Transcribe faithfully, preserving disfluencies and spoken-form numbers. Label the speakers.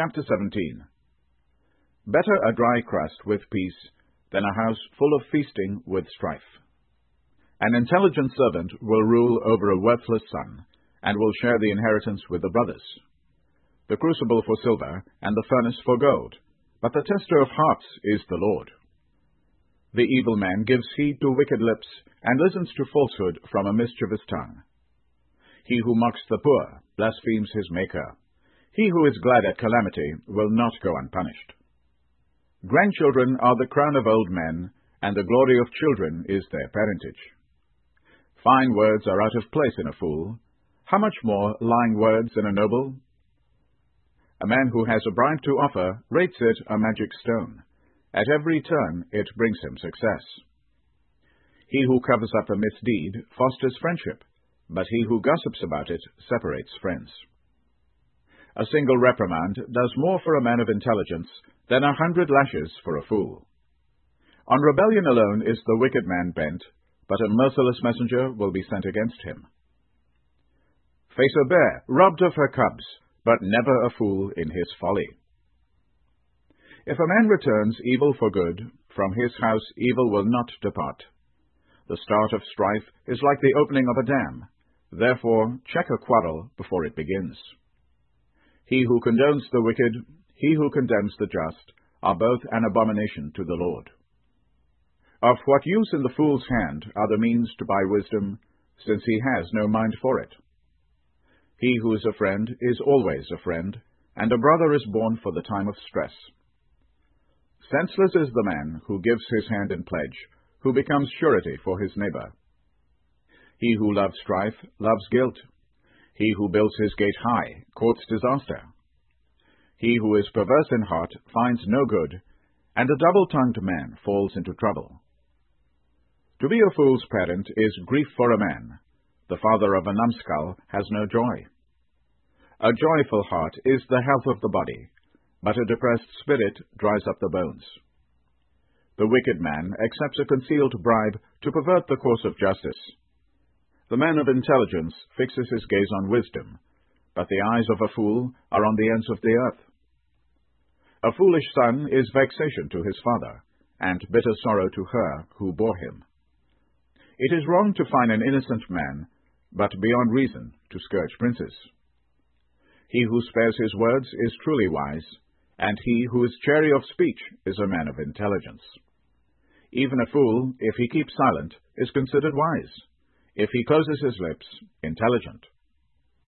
Speaker 1: Chapter seventeen. Better a dry crust with peace than a house full of feasting with strife. An intelligent servant will rule over a worthless son, and will share the inheritance with the brothers. The crucible for silver, and the furnace for gold, but the tester of hearts is the Lord. The evil man gives heed to wicked lips, and listens to falsehood from a mischievous tongue. He who mocks the poor blasphemes his Maker. He who is glad at calamity will not go unpunished. Grandchildren are the crown of old men, and the glory of children is their parentage. Fine words are out of place in a fool. How much more lying words in a noble? A man who has a bribe to offer rates it a magic stone. At every turn it brings him success. He who covers up a misdeed fosters friendship, but he who gossips about it separates friends. A single reprimand does more for a man of intelligence than a hundred lashes for a fool. On rebellion alone is the wicked man bent, but a merciless messenger will be sent against him. Face a bear robbed of her cubs, but never a fool in his folly. If a man returns evil for good, from his house evil will not depart. The start of strife is like the opening of a dam. Therefore check a quarrel before it begins. He who condones the wicked, he who condemns the just, are both an abomination to the Lord. Of what use in the fool's hand are the means to buy wisdom, since he has no mind for it? He who is a friend is always a friend, and a brother is born for the time of stress. Senseless is the man who gives his hand in pledge, who becomes surety for his neighbor. He who loves strife loves guilt. He who builds his gate high courts disaster. He who is perverse in heart finds no good, and a double-tongued man falls into trouble. To be a fool's parent is grief for a man. The father of a numbskull has no joy. A joyful heart is the health of the body, but a depressed spirit dries up the bones. The wicked man accepts a concealed bribe to pervert the course of justice. The man of intelligence fixes his gaze on wisdom, but the eyes of a fool are on the ends of the earth. A foolish son is vexation to his father, and bitter sorrow to her who bore him. It is wrong to fine an innocent man, but beyond reason to scourge princes. He who spares his words is truly wise, and he who is chary of speech is a man of intelligence. Even a fool, if he keeps silent, is considered wise. If he closes his lips, intelligent.